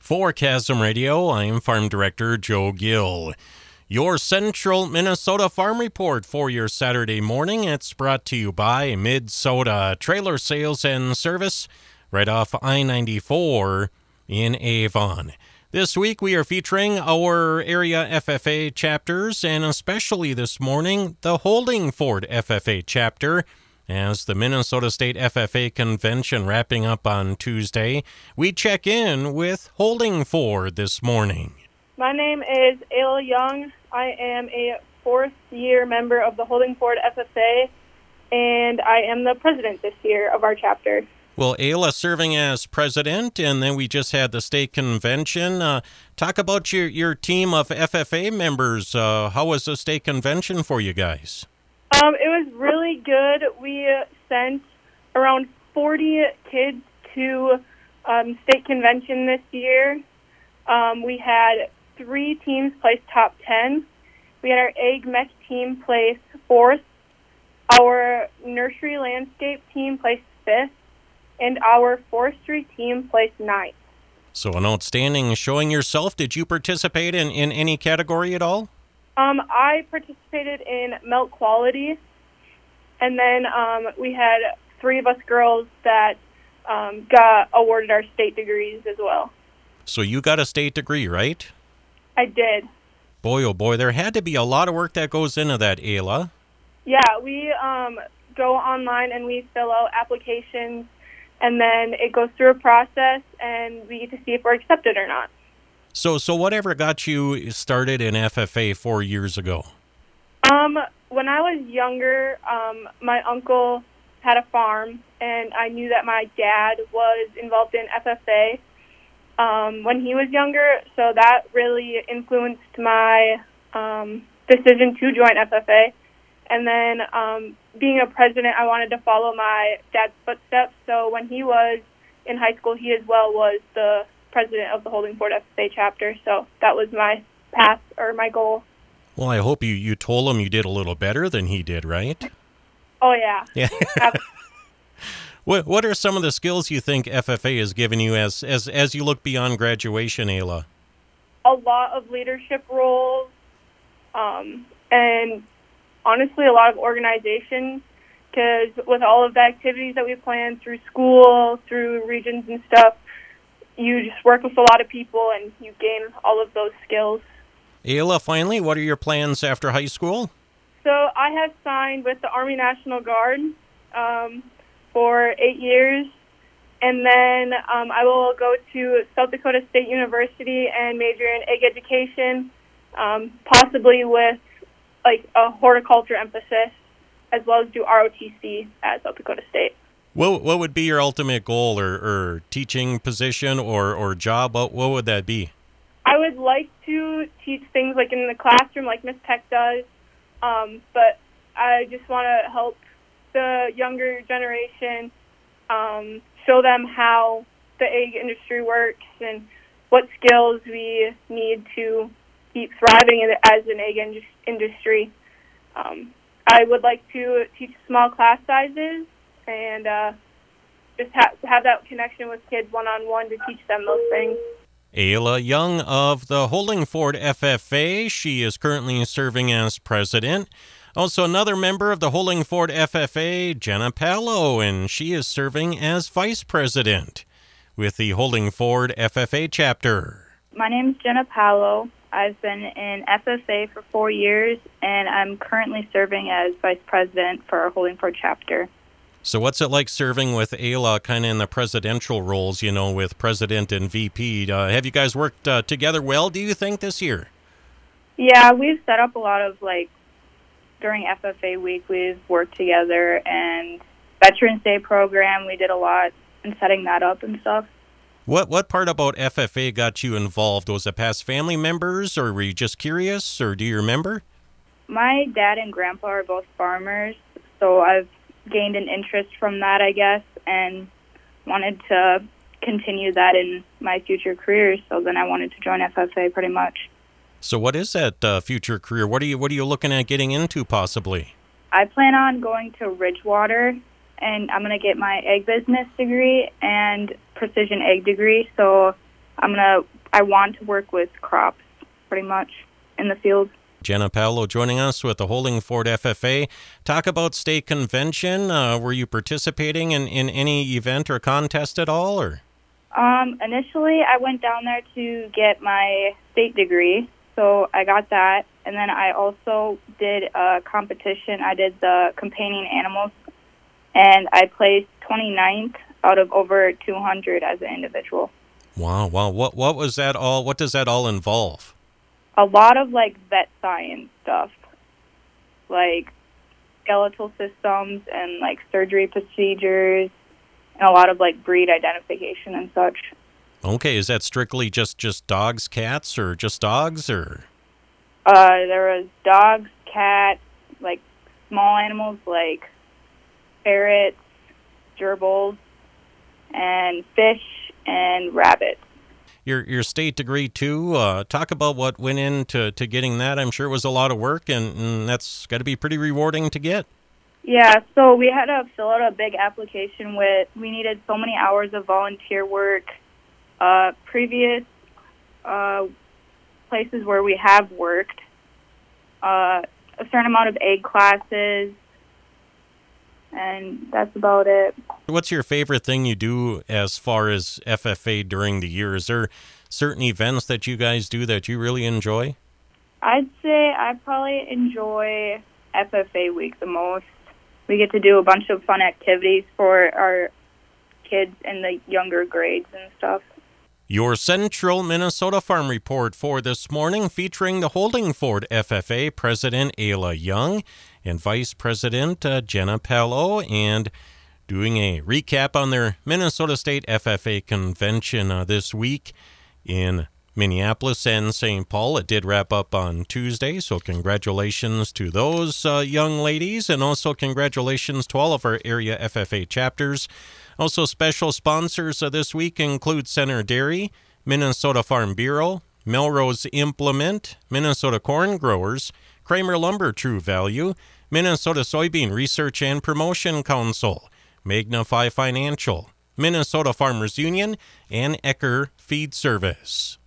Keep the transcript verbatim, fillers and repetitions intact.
For Chasm Radio, I'm Farm Director Joe Gill. Your Central Minnesota Farm Report for your Saturday morning. It's brought to you by Mid-Soda Trailer Sales and Service right off I ninety-four in Avon. This week we are featuring our area F F A chapters, and especially this morning, the Holdingford F F A chapter. As the Minnesota State F F A Convention wrapping up on Tuesday, we check in with Holdingford this morning. My name is Ayla Young. I am a fourth-year member of the Holdingford F F A, and I am the president this year of our chapter. Well, Ayla serving as president, and then we just had the state convention. Uh, talk about your, your team of F F A members. Uh, how was the state convention for you guys? Um, it was really good. We sent around forty kids to um, state convention this year. Um, we had three teams place top ten. We had our egg mech team place fourth. Our nursery landscape team placed fifth. And our forestry team placed ninth. So an outstanding showing yourself. Did you participate in, in any category at all? Um, I participated in milk quality, and then um, we had three of us girls that um, got awarded our state degrees as well. So you got a state degree, right? I did. Boy, oh boy, there had to be a lot of work that goes into that, Ayla. Yeah, we um, go online and we fill out applications, and then it goes through a process, and we get to see if we're accepted or not. So so whatever got you started in F F A four years ago? Um, when I was younger, um, my uncle had a farm, and I knew that my dad was involved in F F A um, when he was younger, so that really influenced my um, decision to join F F A. And then um, being a president, I wanted to follow my dad's footsteps, so when he was in high school, he as well was the president of the Holdingford F F A chapter, so that was my path or my goal. Well, I hope you, you told him you did a little better than he did, right? Oh, yeah. Yeah. What What are some of the skills you think F F A has given you as, as, as you look beyond graduation, Ayla? A lot of leadership roles, um, and honestly a lot of organization, because with all of the activities that we plan through school, through regions and stuff, you just work with a lot of people and you gain all of those skills. Ayla, finally, what are your plans after high school? So I have signed with the Army National Guard um, for eight years, and then um, I will go to South Dakota State University and major in egg education, um, possibly with like a horticulture emphasis, as well as do R O T C at South Dakota State. What what would be your ultimate goal, or, or teaching position or, or job? What, what would that be? I would like to teach things like in the classroom like Miss Peck does, um, but I just want to help the younger generation, um, show them how the egg industry works and what skills we need to keep thriving in, as an egg in- industry. Um, I would like to teach small class sizes and uh, just ha- have that connection with kids one-on-one to teach them those things. Ayla Young of the Holdingford F F A. She is currently serving as president. Also another member of the Holdingford F F A, Jenna Palo, and she is serving as vice president with the Holdingford F F A chapter. My name is Jenna Palo. I've been in F F A for four years, and I'm currently serving as vice president for our Holdingford chapter. So what's it like serving with Ayla kind of in the presidential roles, you know, with president and V P? Uh, have you guys worked uh, together well, do you think, this year? Yeah, we've set up a lot of, like, during F F A week, we've worked together, and Veterans Day program, we did a lot in setting that up and stuff. What what part about F F A got you involved? Was it past family members, or were you just curious, or do you remember? My dad and grandpa are both farmers, so I've gained an interest from that, I guess, and wanted to continue that in my future career, so then I wanted to join F F A pretty much. So what is that uh, future career? What are you What are you looking at getting into, possibly? I plan on going to Ridgewater, and I'm going to get my egg business degree and precision egg degree, so I'm gonna. I want to work with crops, pretty much, in the field. Jenna Paolo joining us with the Holdingford F F A. Talk about state convention. Uh, were you participating in, in any event or contest at all? Or Um, initially, I went down there to get my state degree, so I got that. And then I also did a competition. I did the companion animals, and I placed twenty-ninth out of over two hundred as an individual. Wow, wow. What what was that all? What does that all involve? A lot of, like, vet science stuff, like skeletal systems and, like, surgery procedures, and a lot of, like, breed identification and such. Okay, is that strictly just, just dogs, cats, or just dogs, or? Uh, there was dogs, cats, like, small animals like ferrets, gerbils, and fish and rabbits. Your your state degree, too, uh, talk about what went into to getting that. I'm sure it was a lot of work, and, and that's got to be pretty rewarding to get. Yeah, so we had to fill out a big application with, we needed so many hours of volunteer work, uh, previous uh, places where we have worked, uh, a certain amount of egg classes, and that's about it. What's your favorite thing you do as far as F F A during the year? Is there certain events that you guys do that you really enjoy? I'd say I probably enjoy F F A week the most. We get to do a bunch of fun activities for our kids in the younger grades and stuff. Your Central Minnesota Farm Report for this morning, featuring the Holdingford F F A President Ayla Young and Vice President uh, Jenna Paolo, and doing a recap on their Minnesota State F F A convention uh, this week in Minneapolis and Saint Paul. It did wrap up on Tuesday, so congratulations to those uh, young ladies, and also congratulations to all of our area F F A chapters. Also, special sponsors uh, this week include Center Dairy, Minnesota Farm Bureau, Melrose Implement, Minnesota Corn Growers, Kramer Lumber True Value, Minnesota Soybean Research and Promotion Council, Magnify Financial, Minnesota Farmers Union, and Ecker Feed Service.